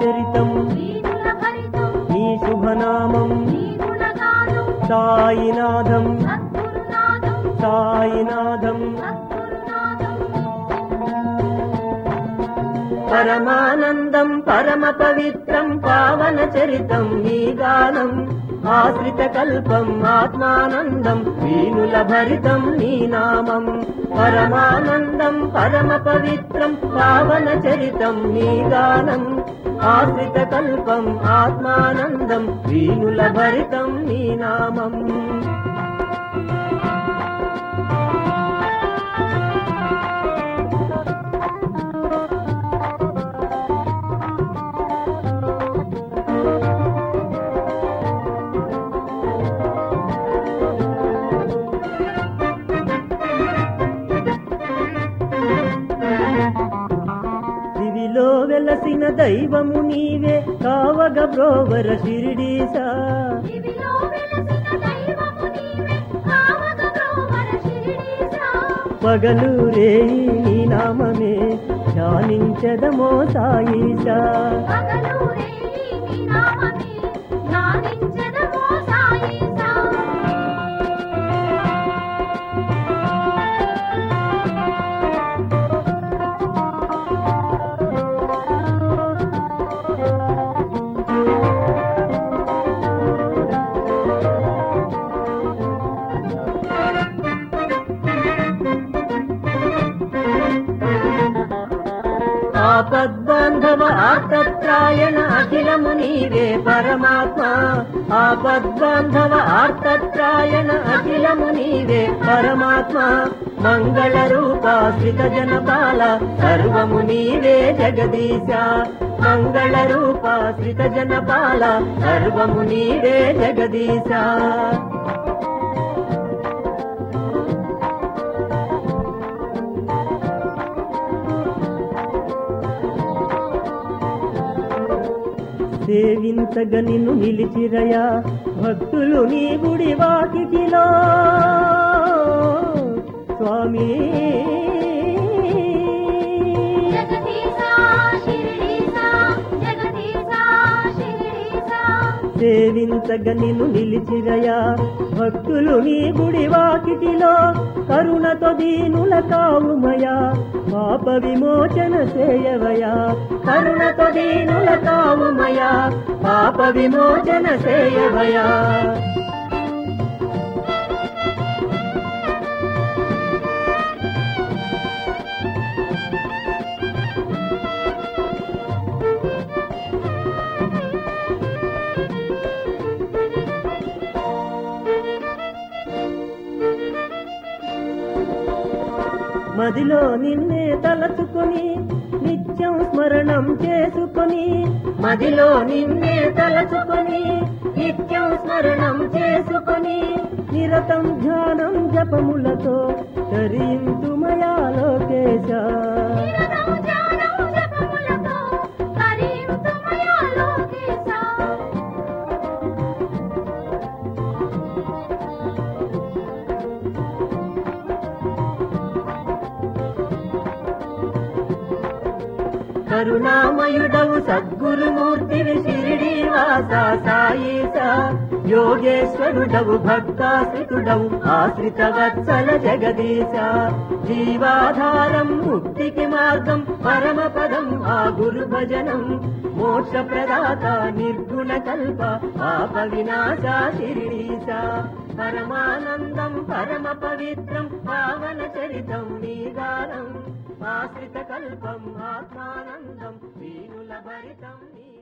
చరితం నీ శుభనామం సాయినాథం సాయినాథం పరమానందం పరమ పవిత్రం పావన చరితం నీ గానం ఆశ్రిత కల్పం ఆత్మానందం వీణుల భరితం నీ నామం పరమానందం పరమ పవిత్రం పావన చరితం నీ గానం ఆశ్రిత కల్పం ఆత్మానందం వీణుల భరితం నీ నామం దివిలో వెలసిన దైవము నీవే కావగ బ్రోవర షిరిడీసా పగలు రేయి నీ నామమే ధ్యానించదమో సాయిషా ఆపద్బాంధవ ఆర్తత్రాయణ అఖిలము నీవే పరమాత్మ ఆపద్బాంధవ ఆర్తత్రాయణ అఖిలము నీవే పరమాత్మ మంగళ రూపాశ్రిత జనపాల సర్వము నీవే జగదీశ మంగళ రూపాశ్రిత జనపాల సర్వము నీవే జగదీశ సేవించగ నిన్ను నిలిచిరయా భక్తులు నీ గుడి వాకిటిలో స్వామి సేవించగ నిన్ను నిలిచిరయా భక్తులు నీ గుడి వాకిటిలో కరుణతో దీనుల కావుమయా పాప విమోచన చేయవయా కరుణతో దీనుల కావుమయా పాప విమోచన చేయవయా మదిలో నిన్నే తలచుకొని నిత్యం స్మరణం చేసుకొని మదిలో నిన్నే తలచుకొని నిత్యం స్మరణం చేసుకొని నిరతం ధ్యానం జపములతో తరింతుమయా లోకేశ కరుణామయుడవు సద్గురుమూర్తివి షిరిడీ వాస సాయిస యోగేశ్వరుడవు భక్తాశ్రితుడవు ఆశ్రిత వత్సల జగదీశ జీవాధారం ముక్తికి మార్గం పరమ పదం ఆ గురు భజనం మోక్ష ప్రదాత నిర్గుణ కల్ప పాప వినాశ షిరిడీశ పరమానందం పరమ పవిత్రం పావన చరితం నీ గానం ఆశ్రిత కల్పం ఆత్మానందం వీణుల భరితం నీ